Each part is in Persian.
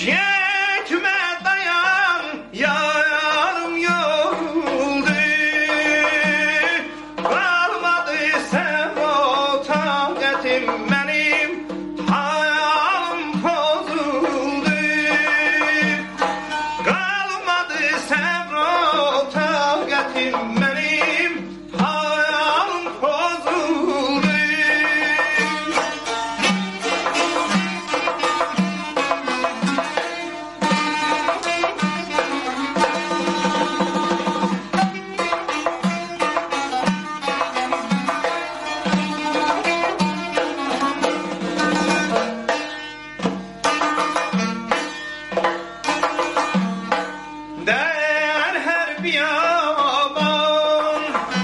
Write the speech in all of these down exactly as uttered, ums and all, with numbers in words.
Çekme dayan yarım yoruldu, kalmadı sevda taqətim benim, hayalim pozuldu. Kalmadı sevda taqətim benim, hayalim pozuldu. در هر بیابان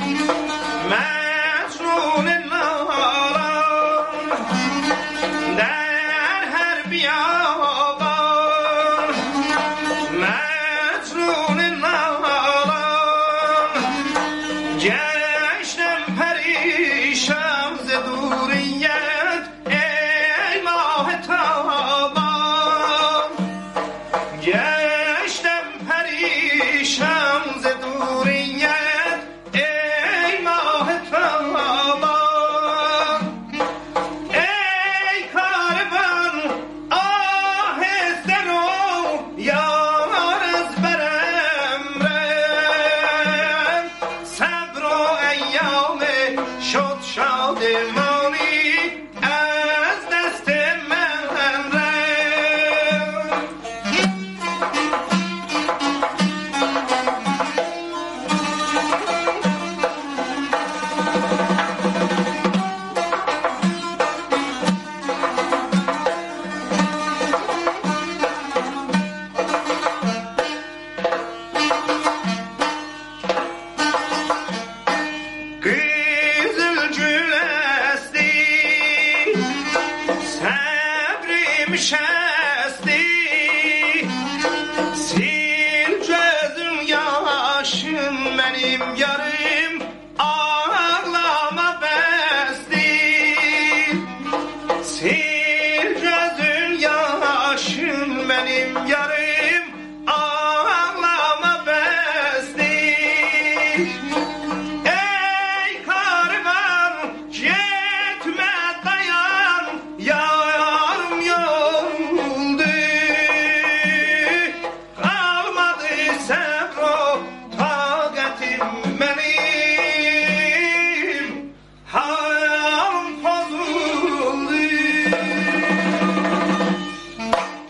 مجنون نالان، در هر بیابان مجنون نالان، گشتم پریشان ز دوریت ای ماه تابان، گشتم پریشان ز دوریت ای ماه تابان. ای کاروان آهسته رو یار از برم رفت، صبر و ایام شد شادمانی از دست من رفت. Qızıl gül əsdi, səbrim şəsdi, sil gözüm yaşım mənim yarım, ağlama bəsdir. Sil gözüm yaşım mənim yarım,